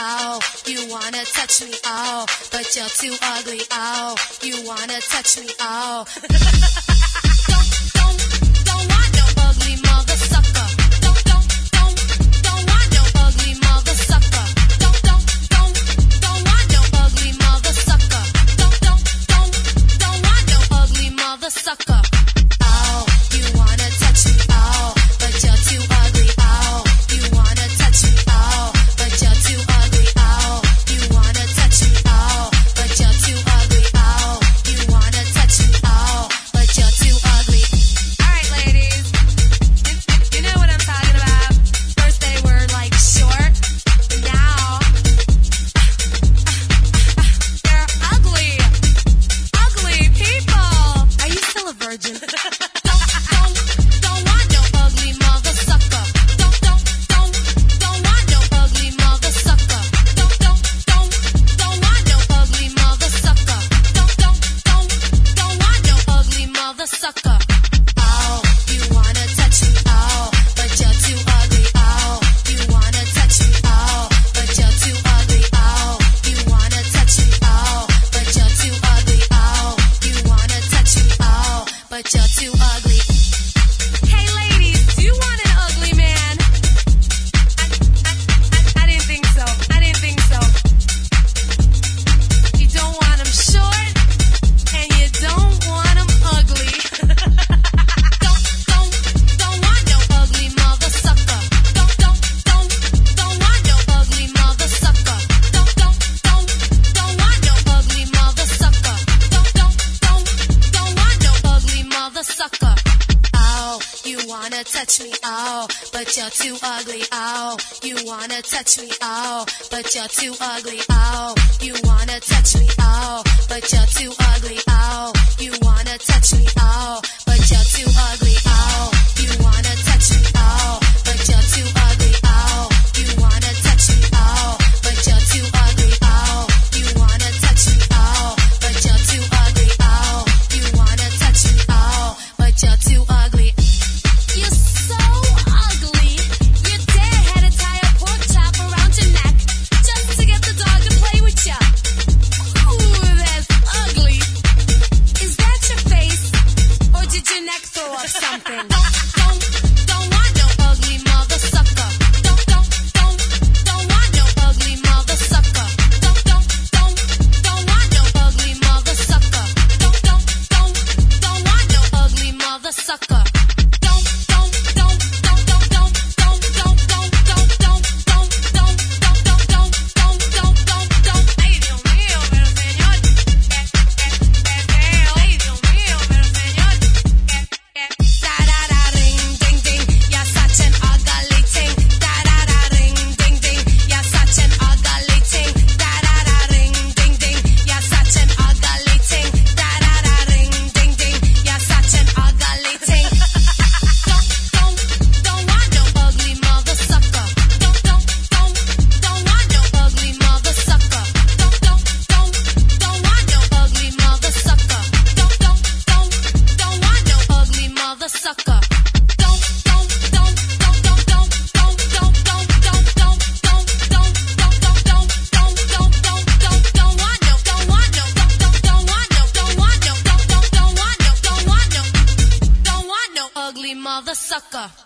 oh, you wanna touch me, oh, but you're too ugly, oh, you wanna touch me, oh. Don't want no ugly mother sucker. Don't want no ugly mother sucker. Don't want no ugly mother sucker. Don't want no ugly mother sucker. Oh, you wanna touch me, oh, but you're too ugly, oh, you wanna touch me, oh, but you're too ugly, oh, you wanna touch me, oh, but you're too ugly, oh, you wanna touch me, oh, but you're too ugly. Alright, ladies, you know what I'm talking about. First they were like short, and now they're ugly. Ugly people. Are you still a virgin? Don't want no ugly mother sucker. Don't want no ugly mother sucker. Don't want no ugly mother sucker. Don't want no ugly mother sucker. Oh, you wanna touch me, oh, but you're too ugly, oh, you wanna touch me, oh, but you're too ugly, oh, you wanna touch me, oh, but you're too ugly, oh, you wanna touch me, oh, but you're too ugly. Hey ladies, do you want an ugly man? I didn't think so. I didn't think so. You don't want him short, and you don't want him ugly. Don't want no ugly mother sucker. Don't want no ugly mother sucker. Don't want no ugly mother sucker. Don't want no ugly mother sucker. Oh, you wanna touch me, oh, but you're too ugly, oh, you wanna touch me, oh, but you're too ugly, oh, you wanna touch me, oh, but you're too ugly, oh, you wanna touch me, oh, but you're too ugly, oh, you wanna touch me, oh, but you're too ugly, oh, you wanna touch me, oh, but you're too ugly, oh, you wanna touch me, oh, but you're too ugly, oh, you wanna touch me, oh, but you're too ugly. You're so ugly. Your dad had to tie a pork chop around your neck just to get the dog to play with ya. Ooh, that's ugly. Is that your face, or did your neck throw up something? Don't want no ugly mother sucker. Don't want no ugly mother sucker. Don't want no ugly mother sucker. Don't want no ugly mother sucker. Mother sucker.